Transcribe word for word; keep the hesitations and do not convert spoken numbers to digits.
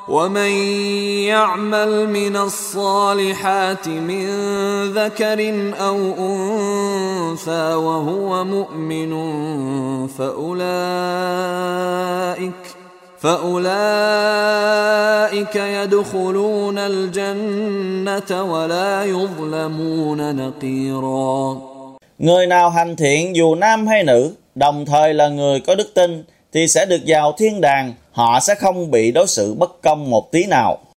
ومن يعمل من الصالحات من ذكر أو أنثى وهو مؤمن فأولئك فأولئك يدخلون الجنة ولا يظلمون نقيرا. Người nào hành thiện dù nam hay nữ, đồng thời là người có đức tin, thì sẽ được vào thiên đàng, họ sẽ không bị đối xử bất công một tí nào.